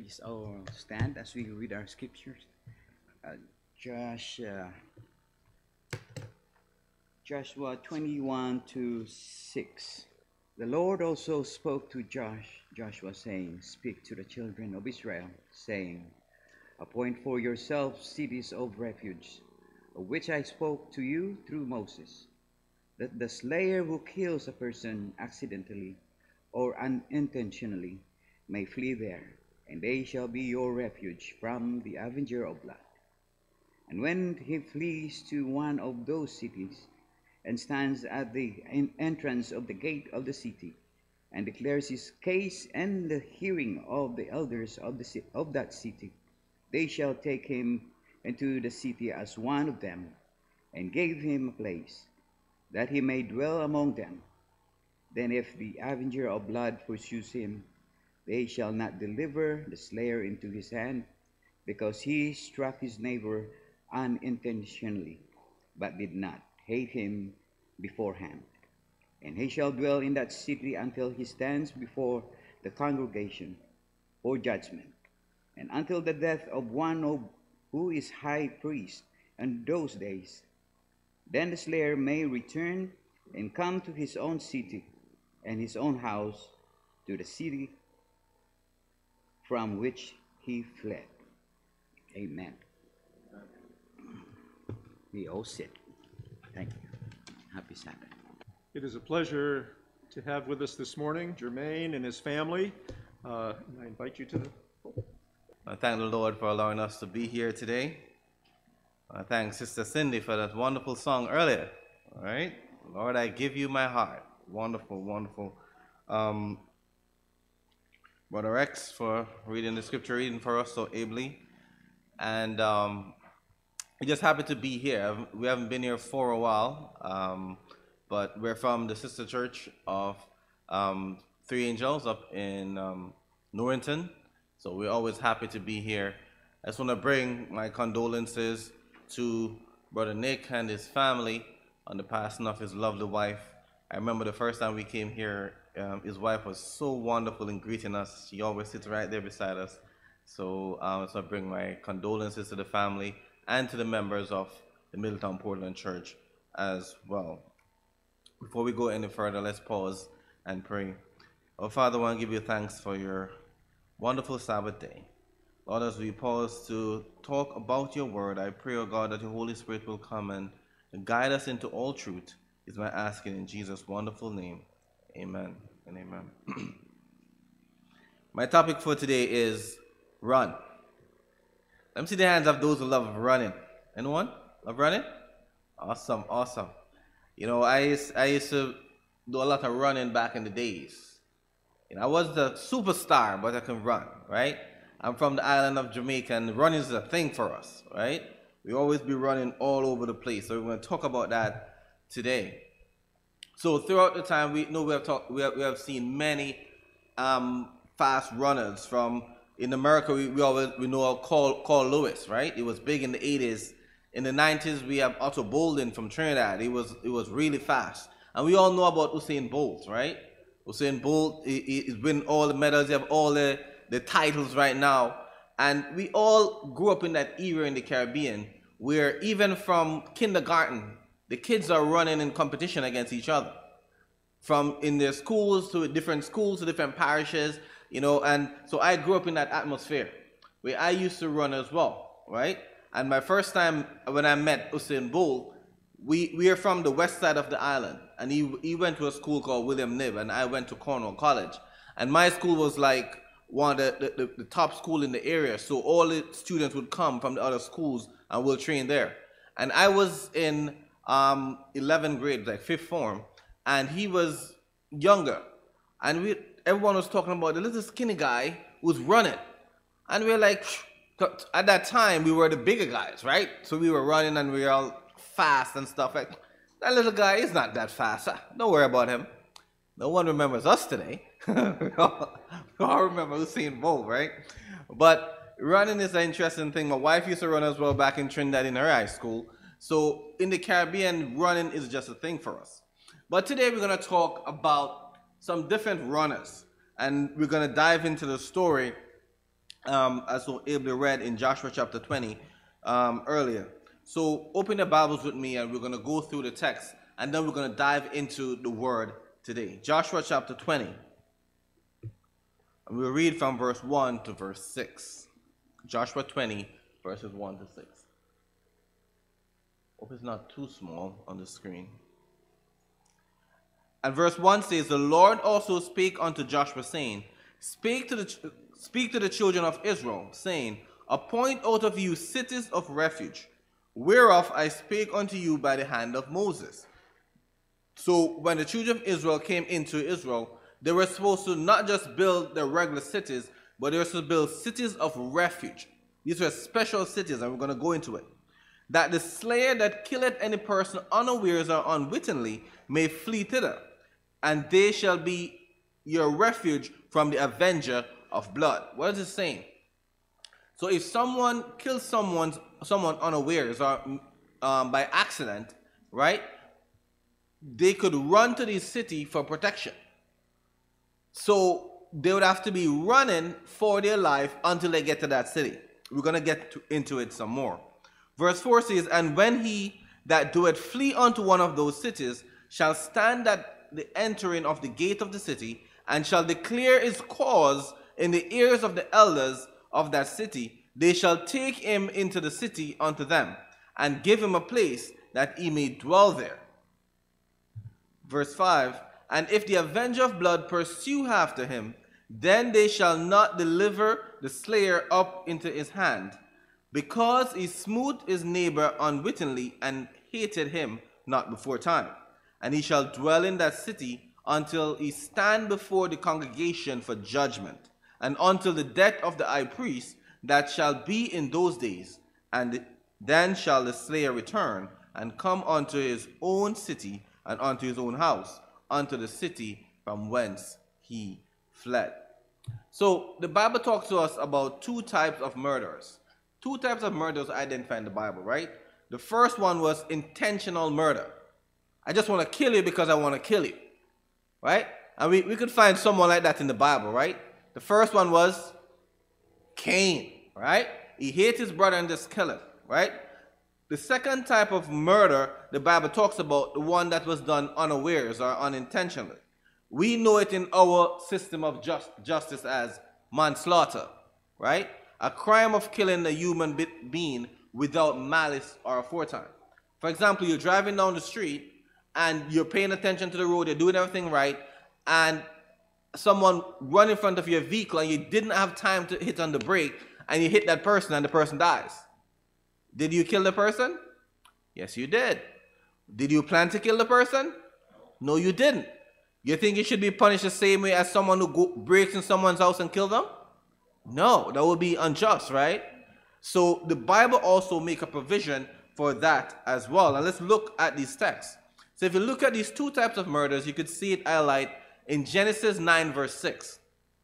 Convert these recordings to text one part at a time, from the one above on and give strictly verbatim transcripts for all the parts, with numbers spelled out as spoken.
Please all stand as we read our scriptures. Uh, Josh, uh, Joshua twenty-one to six. The Lord also spoke to Josh, Joshua, saying, Speak to the children of Israel, saying, Appoint for yourselves cities of refuge, of which I spoke to you through Moses, that the slayer who kills a person accidentally or unintentionally may flee there, and they shall be your refuge from the avenger of blood. And when he flees to one of those cities, and stands at the entrance of the gate of the city, and declares his case in the hearing of the elders of, the, of that city, they shall take him into the city as one of them, and give him a place, that he may dwell among them. Then if the avenger of blood pursues him, they shall not deliver the slayer into his hand, because he struck his neighbor unintentionally, but did not hate him beforehand. And he shall dwell in that city until he stands before the congregation for judgment, and until the death of one of who is high priest in those days. Then the slayer may return and come to his own city and his own house, to the city from which he fled. Amen. We all sit. Thank you. Happy Sabbath. It is a pleasure to have with us this morning Jermaine and his family. Uh, and I invite you to the... I thank the Lord for allowing us to be here today. I thank Sister Cindy for that wonderful song earlier. All right? Lord, I give you my heart. Wonderful, wonderful. Um, Brother Rex for reading the scripture reading for us so ably. And um, we're just happy to be here. We haven't been here for a while, um, but we're from the sister church of um, Three Angels up in um, Norrington. So we're always happy to be here. I just want to bring my condolences to Brother Nick and his family on the passing of his lovely wife. I remember the first time we came here, um, his wife was so wonderful in greeting us. She always sits right there beside us. So um, so I bring my condolences to the family and to the members of the Middletown Portland Church as well. Before we go any further, let's pause and pray. Oh, Father, I want to give you thanks for your wonderful Sabbath day. Lord, as we pause to talk about your word, I pray, oh God, that your Holy Spirit will come and guide us into all truth, is my asking in Jesus' wonderful name. Amen and amen. My topic for today is run. Let me see the hands of those who love running. Anyone love running? Awesome, awesome. You know, I used, I used to do a lot of running back in the days. You know, I was the superstar, but I can run, right? I'm from the island of Jamaica, and running is a thing for us, right? We always be running all over the place. So we're going to talk about that today. So throughout the time, we know we have talked, we have, we have seen many um, fast runners. From in America, we, we always we know Carl, Carl Lewis, right? It was big in the eighties. In the nineties, we have Otto Bolden from Trinidad. It was it was really fast, and we all know about Usain Bolt, right? Usain Bolt is winning all the medals. He have all the the titles right now, and we all grew up in that era in the Caribbean, where even from kindergarten, the kids are running in competition against each other, from in their schools to different schools to different parishes, you know. And so I grew up in that atmosphere where I used to run as well, right? And my first time when I met Usain Bolt, we we are from the west side of the island, and he he went to a school called William Knibb, and I went to Cornwall College, and my school was like one of the, the, the top school in the area, so all the students would come from the other schools and we'll train there. And I was in um, eleventh grade, like fifth form, and he was younger, and we everyone was talking about the little skinny guy who was running, and we were like, at that time we were the bigger guys, right? So we were running and we were all fast and stuff. Like, that little guy is not that fast. Don't worry about him. No one remembers us today. we, all, we all remember Usain Bolt, right? But running is an interesting thing. My wife used to run as well back in Trinidad in her high school. So in the Caribbean, running is just a thing for us. But today we're going to talk about some different runners. And we're going to dive into the story um, as so ably read in Joshua chapter twenty um, earlier. So open your Bibles with me and we're going to go through the text and then we're going to dive into the word today. Joshua chapter twenty. And we'll read from verse one to verse six. Joshua twenty, verses one to six. Hope it's not too small on the screen. And verse one says, the Lord also spake unto Joshua, saying, Speak to the speak to the children of Israel, saying, Appoint out of you cities of refuge, whereof I spake unto you by the hand of Moses. So when the children of Israel came into Israel, they were supposed to not just build their regular cities, but they were supposed to build cities of refuge. These were special cities, and we're going to go into it. That the slayer that killeth any person unawares or unwittingly may flee thither, and they shall be your refuge from the avenger of blood. What is it saying? So if someone kills someone, someone unawares or um, by accident, right, they could run to the city for protection. So they would have to be running for their life until they get to that city. We're going to get to, into it some more. Verse four says, And when he that doeth flee unto one of those cities shall stand at the entering of the gate of the city, and shall declare his cause in the ears of the elders of that city, they shall take him into the city unto them, and give him a place that he may dwell there. Verse five, And if the avenger of blood pursue after him, then they shall not deliver the slayer up into his hand, because he smote his neighbor unwittingly and hated him not before time. And he shall dwell in that city until he stand before the congregation for judgment, and until the death of the high priest that shall be in those days. And then shall the slayer return and come unto his own city and unto his own house, unto the city from whence he fled. So the Bible talks to us about two types of murders. Two types of murders identified in the Bible, right? The first one was intentional murder. I just want to kill you because I want to kill you, right? And we, we could find someone like that in the Bible, right? The first one was Cain, right? He hated his brother and just killed him, right? The second type of murder the Bible talks about, the one that was done unawares or unintentionally. We know it in our system of just, justice as manslaughter, right? A crime of killing a human being without malice or aforetime. For example, you're driving down the street and you're paying attention to the road, you're doing everything right, and someone run in front of your vehicle and you didn't have time to hit on the brake, and you hit that person and the person dies. Did you kill the person? Yes, you did. Did you plan to kill the person? No, you didn't. You think you should be punished the same way as someone who go, breaks in someone's house and kill them? No, that would be unjust, right? So the Bible also makes a provision for that as well. And let's look at these texts. So if you look at these two types of murders, you could see it highlighted in Genesis nine verse six.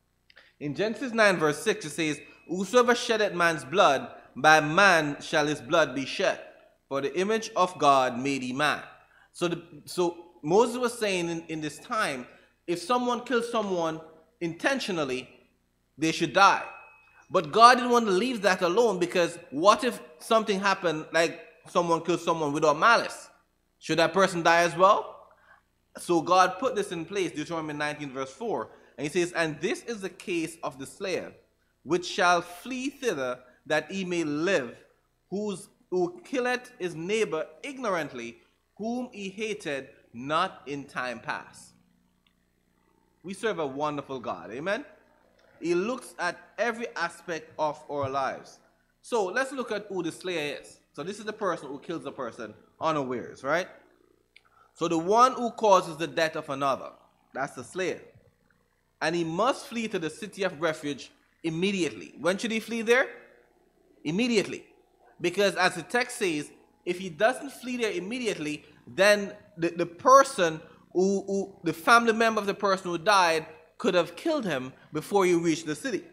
In Genesis nine verse six it says, Whosoever sheddeth man's blood, by man shall his blood be shed. For the image of God made he man. So, the, so Moses was saying in, in this time, if someone kills someone intentionally, they should die. But God didn't want to leave that alone, because what if something happened, like someone killed someone without malice? Should that person die as well? So God put this in place, Deuteronomy nineteen verse four. And he says, And this is the case of the slayer, which shall flee thither, that he may live, whose, who killeth his neighbor ignorantly, whom he hated not in time past. We serve a wonderful God, amen? He looks at every aspect of our lives. So let's look at who the slayer is. So this is the person who kills the person unawares, right? So the one who causes the death of another, that's the slayer. And he must flee to the city of refuge immediately. When should he flee there? Immediately. Because as the text says, if he doesn't flee there immediately, then the, the person who, who, the family member of the person who died could have killed him before he reached the city.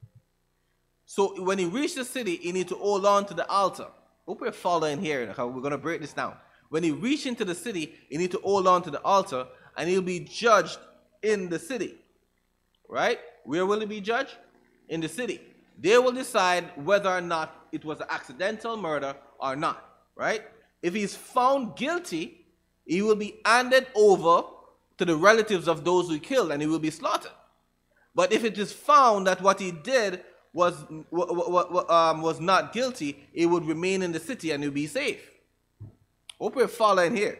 So when he reached the city, he needs to hold on to the altar. Hope we're following here. We're going to break this down. When he reached into the city, he needs to hold on to the altar, and he'll be judged in the city. Right? Where will he be judged? In the city. They will decide whether or not it was an accidental murder or not, right? If he's found guilty, he will be handed over to the relatives of those who killed, and he will be slaughtered. But if it is found that what he did was, um, was not guilty, he would remain in the city and he'll be safe. Hope we're following here.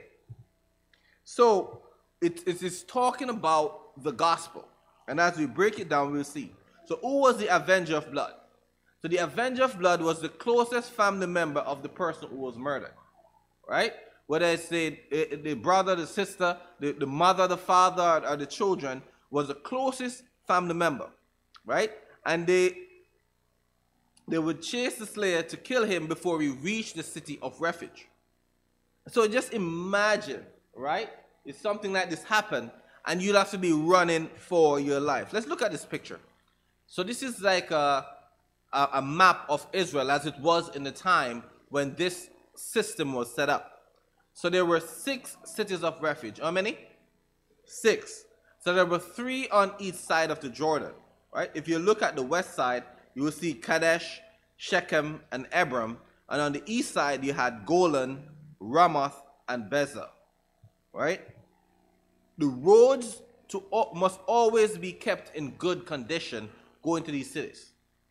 So it, it is talking about the gospel. And as we break it down, we'll see. So who was the avenger of blood? So the avenger of blood was the closest family member of the person who was murdered. Right? Whether it's the, the brother, the sister, the, the mother, the father, or the children, was the closest family member. Right? And they, they would chase the slayer to kill him before he reached the city of refuge. So just imagine, right? If something like this happened, and you'd have to be running for your life. Let's look at this picture. So this is like a, a, a map of Israel as it was in the time when this system was set up. So there were six cities of refuge. How many? Six. So there were three on each side of the Jordan. Right? If you look at the west side, you will see Kadesh, Shechem, and Hebron. And on the east side, you had Golan, Ramoth, and Bezer. Right? The roads to, must always be kept in good condition going to these cities.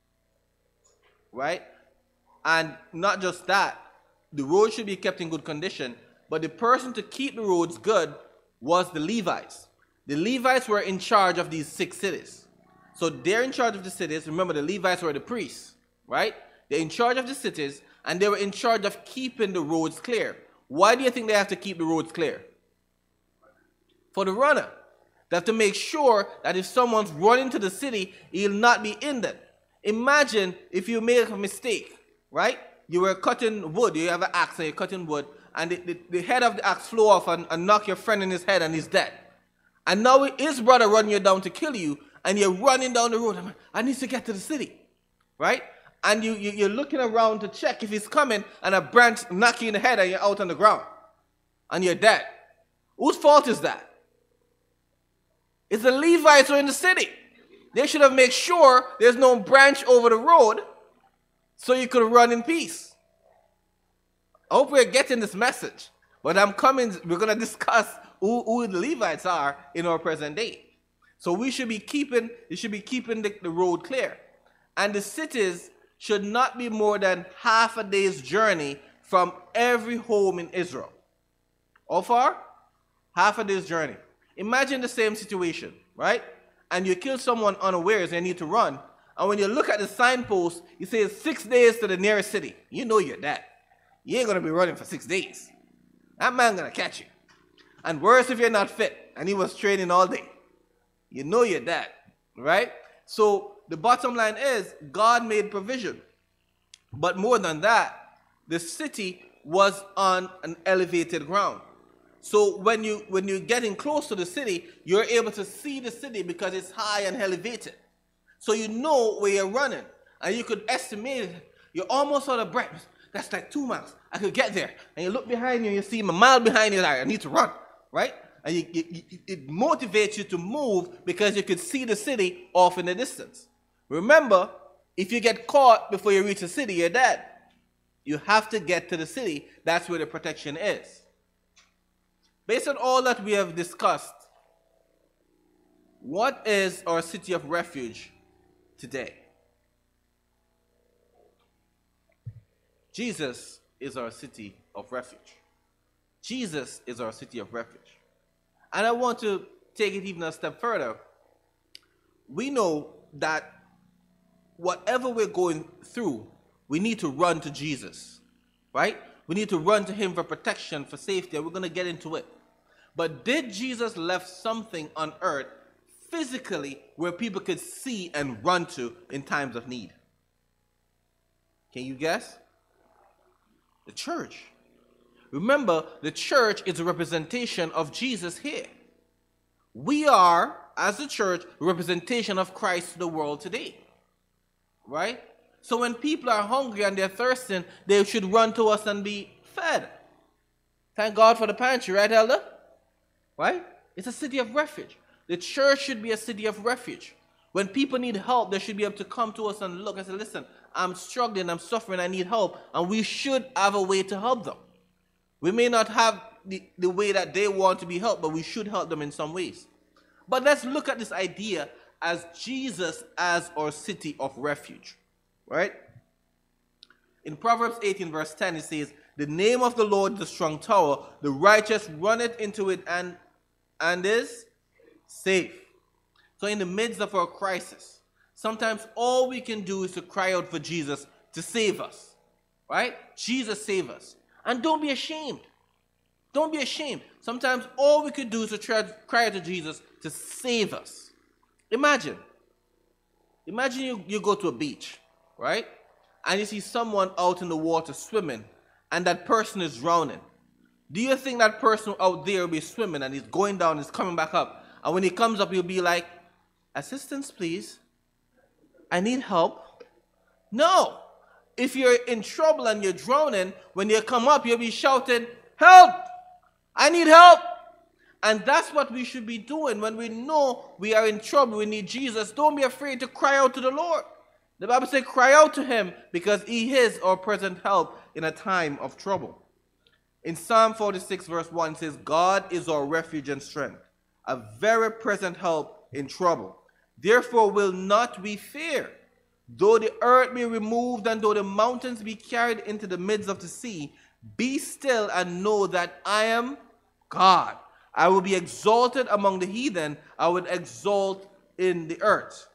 Right? And not just that, the roads should be kept in good condition, but the person to keep the roads good was the Levites. The Levites were in charge of these six cities. So they're in charge of the cities. Remember, the Levites were the priests, right? They're in charge of the cities, and they were in charge of keeping the roads clear. Why do you think they have to keep the roads clear? For the runner. They have to make sure that if someone's running to the city, he'll not be injured. Imagine if you make a mistake, right? You were cutting wood, you have an axe and you're cutting wood, and the, the, the head of the axe flew off and, and knock your friend in his head and he's dead. And now his brother running you down to kill you, and you're running down the road. I need to get to the city, right? And you, you, you're looking around to check if he's coming, and a branch knock you in the head and you're out on the ground. And you're dead. Whose fault is that? It's the Levites who are in the city. They should have made sure there's no branch over the road so you could run in peace. I hope we're getting this message. But I'm coming, we're going to discuss who, who the Levites are in our present day. So we should be keeping, you should be keeping the, the road clear. And the cities should not be more than half a day's journey from every home in Israel. How far? Half a day's journey. Imagine the same situation, right? And you kill someone unawares and you need to run. And when you look at the signpost, it says six days to the nearest city. You know you're dead. You ain't going to be running for six days. That man going to catch you. And worse if you're not fit and he was training all day. You know you're dead, right? So the bottom line is God made provision. But more than that, the city was on an elevated ground. So when you when you're getting close to the city, you're able to see the city because it's high and elevated. So you know where you're running. And you could estimate it. You're almost out of breath. That's like two miles. I could get there. And you look behind you and you see a mile behind you. Like, I need to run. Right? And you, you, it motivates you to move because you could see the city off in the distance. Remember, if you get caught before you reach the city, you're dead. You have to get to the city. That's where the protection is. Based on all that we have discussed, what is our city of refuge today? Jesus is our city of refuge. Jesus is our city of refuge. And I want to take it even a step further. We know that whatever we're going through, we need to run to Jesus, right? We need to run to him for protection, for safety, and we're going to get into it. But did Jesus left something on earth physically where people could see and run to in times of need? Can you guess? The church. Remember, the church is a representation of Jesus here. We are, as the church, a representation of Christ to the world today. Right? So when people are hungry and they're thirsting, they should run to us and be fed. Thank God for the pantry, right, Elder? Right? It's a city of refuge. The church should be a city of refuge. When people need help, they should be able to come to us and look and say, listen, I'm struggling, I'm suffering, I need help. And we should have a way to help them. We may not have the, the way that they want to be helped, but we should help them in some ways. But let's look at this idea as Jesus as our city of refuge, right? In Proverbs eighteen verse ten, it says, the name of the Lord is a strong tower, the righteous runneth into it and, and is safe. So in the midst of our crisis, sometimes all we can do is to cry out for Jesus to save us, right? Jesus save us. And don't be ashamed. Don't be ashamed. Sometimes all we could do is to try, cry out to Jesus to save us. Imagine. Imagine you, you go to a beach, right? And you see someone out in the water swimming, and that person is drowning. Do you think that person out there will be swimming and he's going down, he's coming back up, and when he comes up, he'll be like, assistance, please. I need help. No. If you're in trouble and you're drowning, when you come up, you'll be shouting, help! I need help! And that's what we should be doing when we know we are in trouble, we need Jesus. Don't be afraid to cry out to the Lord. The Bible says, cry out to him because he is our present help in a time of trouble. In Psalm forty-six verse one, it says, God is our refuge and strength, a very present help in trouble. Therefore will not we fear, though the earth be removed and though the mountains be carried into the midst of the sea. Be still and know that I am God. I will be exalted among the heathen. I will exalt in the earth.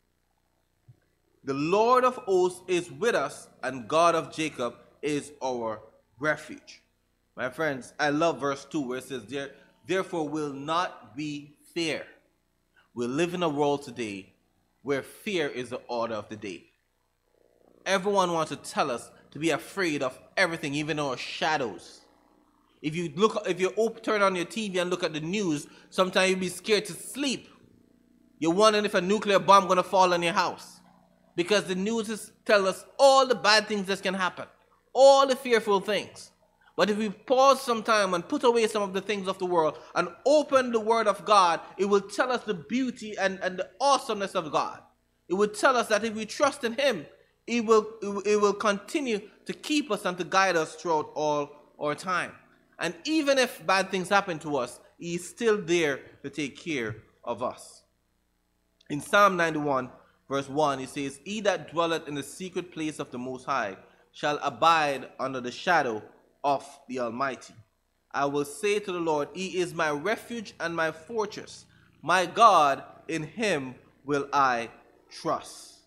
The Lord of hosts is with us, and God of Jacob is our refuge. My friends, I love verse two where it says, there, therefore will not we fear. We live in a world today where fear is the order of the day. Everyone wants to tell us to be afraid of everything, even our shadows. If you look, if you open, turn on your T V and look at the news, sometimes you'll be scared to sleep. You're wondering if a nuclear bomb is going to fall on your house. Because the news is tell us all the bad things that can happen. All the fearful things. But if we pause some time and put away some of the things of the world and open the Word of God, it will tell us the beauty and, and the awesomeness of God. It will tell us that if we trust in him, it will, it will, it will continue to keep us and to guide us throughout all our time. And even if bad things happen to us, he is still there to take care of us. In Psalm ninety-one, verse one, it says, he that dwelleth in the secret place of the Most High shall abide under the shadow of the Almighty. I will say to the Lord, he is my refuge and my fortress. My God, in him will I trust.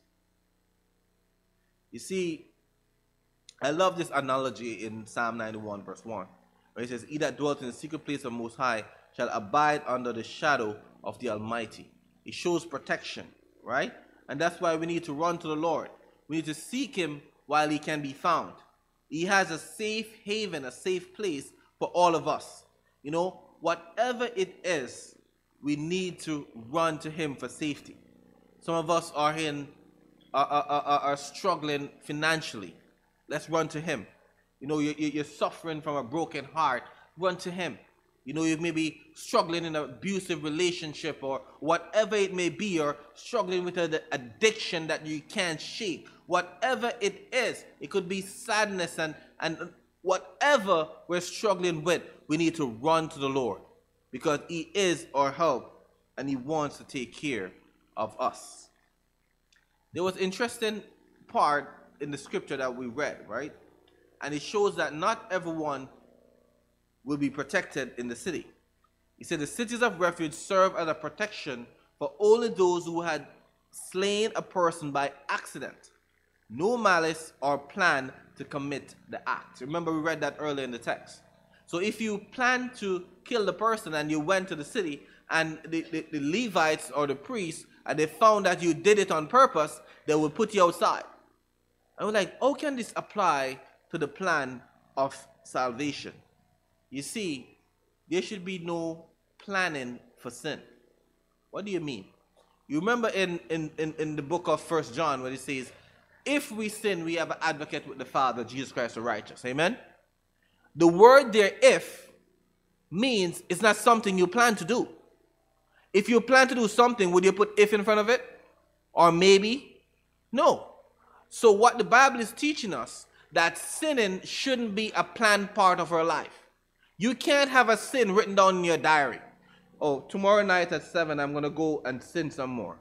You see, I love this analogy in Psalm ninety-one, verse one. Where it says, he that dwelt in the secret place of the Most High shall abide under the shadow of the Almighty. It shows protection, right? And that's why we need to run to the Lord. We need to seek him while he can be found. He has a safe haven, a safe place for all of us. You know, whatever it is, we need to run to him for safety. Some of us are in are, are, are, are struggling financially. Let's run to him. You know, you, you're suffering from a broken heart. Run to him. You know, you may be struggling in an abusive relationship or whatever it may be, or struggling with an addiction that you can't shake. Whatever it is, it could be sadness and, and whatever we're struggling with, we need to run to the Lord because he is our help and he wants to take care of us. There was an interesting part in the scripture that we read, right? And it shows that not everyone will be protected in the city. He said the cities of refuge serve as a protection for only those who had slain a person by accident, no malice or plan to commit the act. Remember, we read that earlier in the text. So if you plan to kill the person and you went to the city and the, the, the Levites or the priests, and they found that you did it on purpose, they will put you outside. And we're like, how can this apply to the plan of salvation? You see, there should be no planning for sin. What do you mean? You remember in, in, in, in the book of First John where it says, if we sin, we have an advocate with the Father, Jesus Christ the righteous. Amen? The word there, if, means it's not something you plan to do. If you plan to do something, would you put if in front of it? Or maybe no. So what the Bible is teaching us, that sinning shouldn't be a planned part of our life. You can't have a sin written down in your diary. Oh, tomorrow night at seven, I'm going to go and sin some more.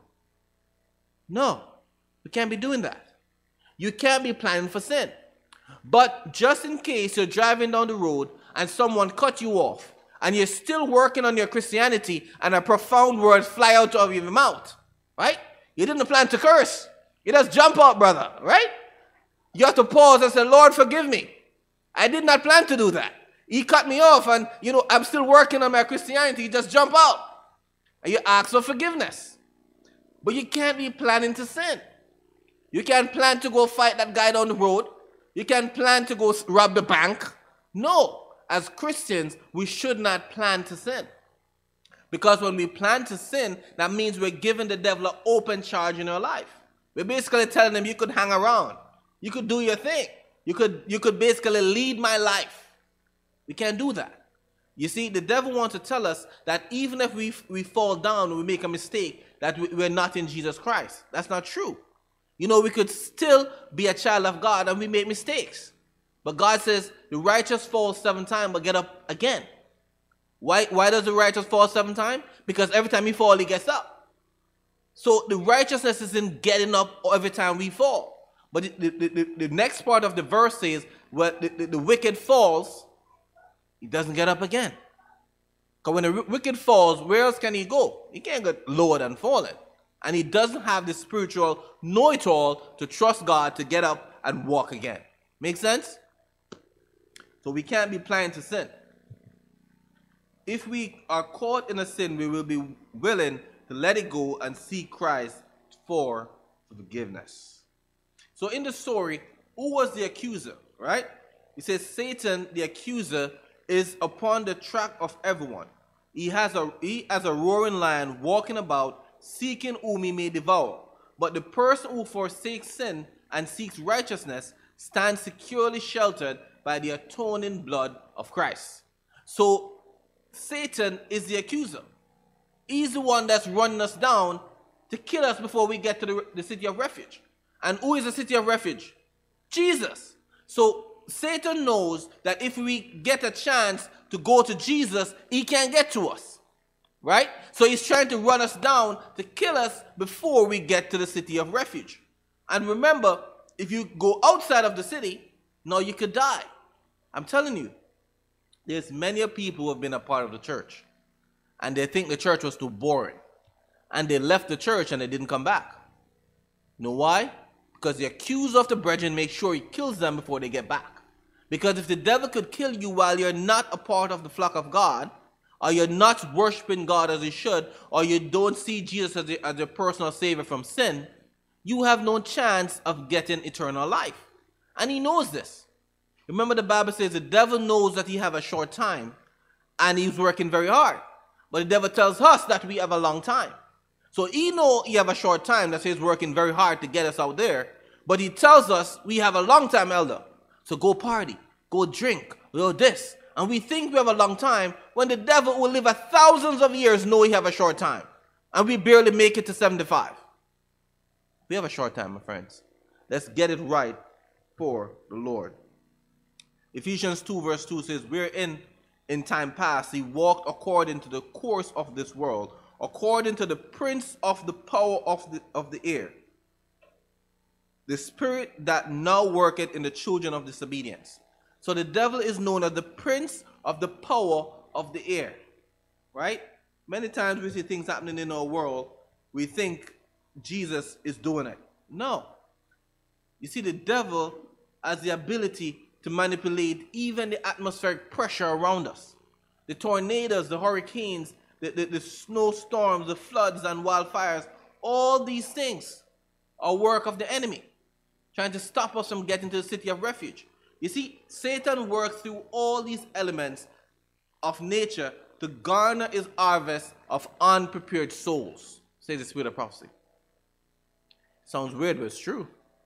No, you can't be doing that. You can't be planning for sin. But just in case you're driving down the road and someone cut you off, and you're still working on your Christianity, and a profound word fly out of your mouth, right? You didn't plan to curse. You just jump out, brother, right? You have to pause and say, Lord, forgive me. I did not plan to do that. He cut me off, and, you know, I'm still working on my Christianity. You just jump out. And you ask for forgiveness. But you can't be planning to sin. You can't plan to go fight that guy down the road. You can't plan to go rob the bank. No. As Christians, we should not plan to sin. Because when we plan to sin, that means we're giving the devil an open charge in our life. We're basically telling him, you could hang around. You could do your thing. You could, you could basically lead my life. We can't do that. You see, the devil wants to tell us that even if we, we fall down and we make a mistake, that we, we're not in Jesus Christ. That's not true. You know, we could still be a child of God and we make mistakes. But God says, the righteous falls seven times, but get up again. Why, why does the righteous fall seven times? Because every time he falls, he gets up. So the righteousness is in getting up every time we fall. But the, the, the, the next part of the verse says, well, the, the, the wicked falls, he doesn't get up again. Because when the wicked falls, where else can he go? He can't get lower than falling. And he doesn't have the spiritual know-it-all to trust God to get up and walk again. Make sense? So we can't be planning to sin. If we are caught in a sin, we will be willing to let it go and seek Christ for forgiveness. So in the story, who was the accuser, right? He says Satan, the accuser, is upon the track of everyone. He has a he as a roaring lion walking about, seeking whom he may devour. But the person who forsakes sin and seeks righteousness stands securely sheltered by the atoning blood of Christ. So Satan is the accuser. He's the one that's running us down to kill us before we get to the, the city of refuge. And who is the city of refuge? Jesus. So Satan knows that if we get a chance to go to Jesus, he can't get to us. Right? So he's trying to run us down to kill us before we get to the city of refuge. And remember, if you go outside of the city, now you could die. I'm telling you, there's many people who have been a part of the church, and they think the church was too boring. And they left the church and they didn't come back. You know why? Because the accuser of the brethren makes sure he kills them before they get back. Because if the devil could kill you while you're not a part of the flock of God, or you're not worshiping God as you should, or you don't see Jesus as a, as your personal savior from sin, you have no chance of getting eternal life. And he knows this. Remember, the Bible says the devil knows that he have a short time, and he's working very hard. But the devil tells us that we have a long time. So he knows he have a short time, that he's working very hard to get us out there. But he tells us we have a long time, elder. So go party, go drink, go this. And we think we have a long time when the devil will live a thousands of years know he have a short time. And we barely make it to seventy-five. We have a short time, my friends. Let's get it right for the Lord. Ephesians two verse two says, wherein in time past he walked according to the course of this world, according to the prince of the power of the, of the air, the spirit that now worketh in the children of disobedience. So the devil is known as the prince of the power of the air, right? Many times we see things happening in our world, we think Jesus is doing it. No. You see, the devil has the ability to manipulate even the atmospheric pressure around us. The tornadoes, the hurricanes, the, the, the snowstorms, the floods and wildfires, all these things are work of the enemy, trying to stop us from getting to the city of refuge. You see, Satan works through all these elements of nature to garner his harvest of unprepared souls, says the spirit of prophecy. Sounds weird, but it's true.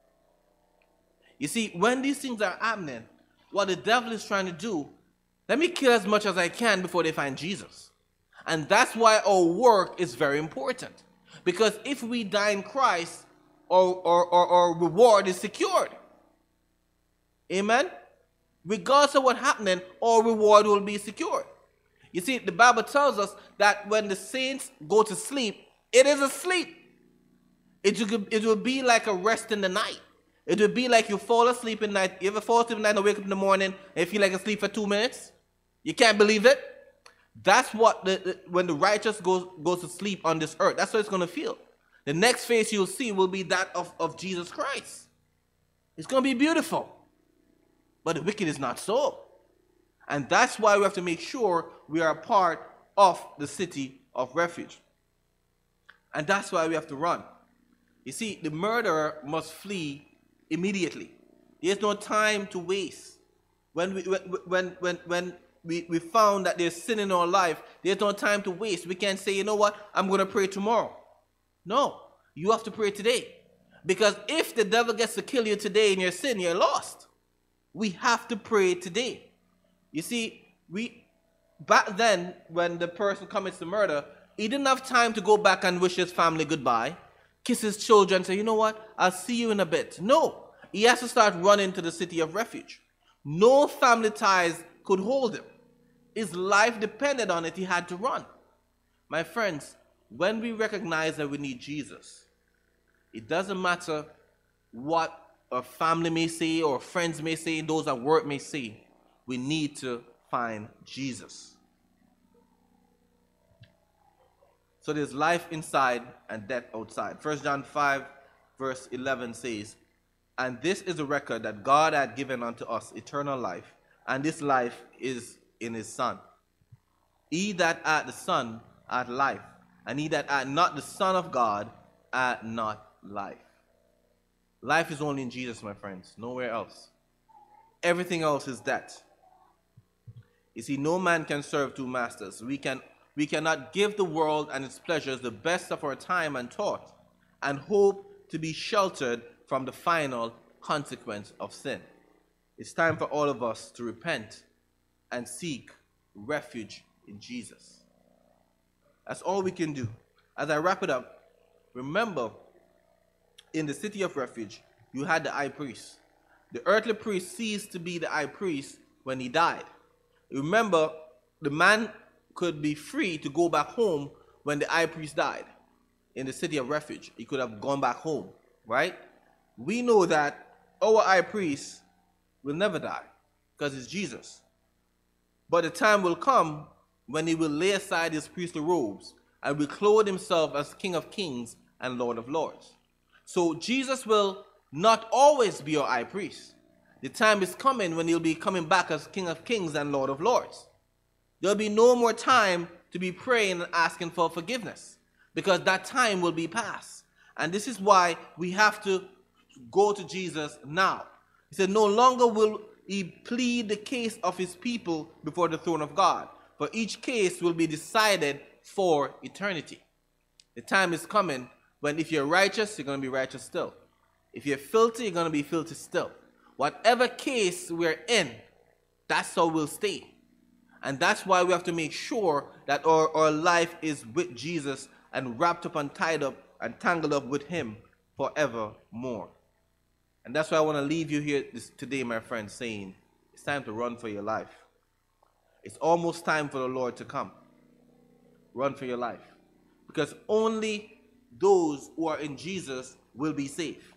You see, when these things are happening, what the devil is trying to do, let me kill as much as I can before they find Jesus. And that's why our work is very important. Because if we die in Christ, our, our, our, our reward is secured. Amen? Regardless of what's happening, our reward will be secured. You see, the Bible tells us that when the saints go to sleep, it is a sleep. It will, it will be like a rest in the night. It will be like you fall asleep at night. You ever fall asleep at night and wake up in the morning and feel like asleep for two minutes? You can't believe it? That's what, the, the, when the righteous goes, goes to sleep on this earth, that's what it's going to feel. The next face you'll see will be that of, of Jesus Christ. It's going to be beautiful. But the wicked is not so. And that's why we have to make sure we are a part of the city of refuge. And that's why we have to run. You see, the murderer must flee immediately. There's no time to waste. When we, when, when, when we, we found that there's sin in our life, there's no time to waste. We can't say, you know what, I'm going to pray tomorrow. No, you have to pray today. Because if the devil gets to kill you today in your sin, you're lost. We have to pray today. You see, we back then, when the person commits the murder, he didn't have time to go back and wish his family goodbye, kiss his children, say, you know what, I'll see you in a bit. No, he has to start running to the city of refuge. No family ties could hold him. His life depended on it. He had to run. My friends, when we recognize that we need Jesus, it doesn't matter what our family may say or friends may say, those at work may say, we need to find Jesus. So there's life inside and death outside. First John five verse eleven says, and this is a record that God had given unto us eternal life, and this life is in his Son. He that hath the Son hath life, and he that hath not the Son of God hath not life. Life is only in Jesus, my friends, nowhere else. Everything else is death. You see, no man can serve two masters. We can we cannot give the world and its pleasures the best of our time and thought and hope to be sheltered from the final consequence of sin. It's time for all of us to repent and seek refuge in Jesus. That's all we can do. As I wrap it up, remember, in the city of refuge, you had the high priest. The earthly priest ceased to be the high priest when he died. Remember, the man could be free to go back home when the high priest died. In the city of refuge, he could have gone back home, right? We know that our high priest will never die because it's Jesus. But the time will come when he will lay aside his priestly robes and will clothe himself as King of Kings and Lord of Lords. So Jesus will not always be our high priest. The time is coming when he'll be coming back as King of Kings and Lord of Lords. There'll be no more time to be praying and asking for forgiveness because that time will be past. And this is why we have to go to Jesus now. He said, no longer will he plead the case of his people before the throne of God, for each case will be decided for eternity. The time is coming when if you're righteous, you're going to be righteous still. If you're filthy, you're going to be filthy still. Whatever case we're in, that's how we'll stay. And that's why we have to make sure that our, our life is with Jesus and wrapped up and tied up and tangled up with him forevermore. And that's why I want to leave you here this, today, my friends, saying it's time to run for your life. It's almost time for the Lord to come. Run for your life. Because only those who are in Jesus will be safe.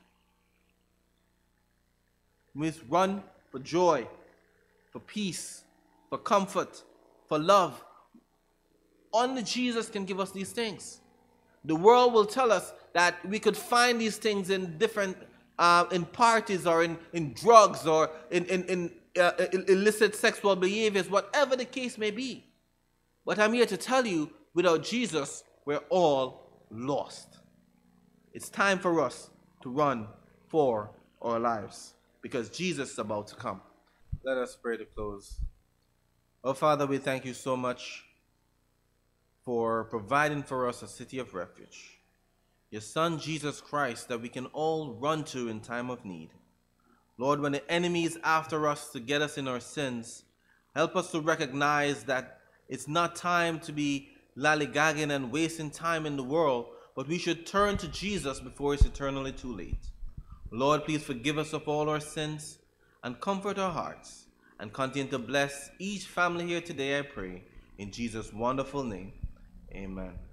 We must run for joy, for peace, for comfort, for love. Only Jesus can give us these things. The world will tell us that we could find these things in different, uh, in parties or in, in drugs or in, in, in uh, illicit sexual behaviors, whatever the case may be. But I'm here to tell you, without Jesus, we're all lost. It's time for us to run for our lives because Jesus is about to come. Let us pray to close. Oh, Father, we thank you so much for providing for us a city of refuge. Your Son, Jesus Christ, that we can all run to in time of need. Lord, when the enemy is after us to get us in our sins, help us to recognize that it's not time to be lollygagging and wasting time in the world, but we should turn to Jesus before it's eternally too late. Lord, please forgive us of all our sins and comfort our hearts and continue to bless each family here today, I pray. In Jesus' wonderful name, amen.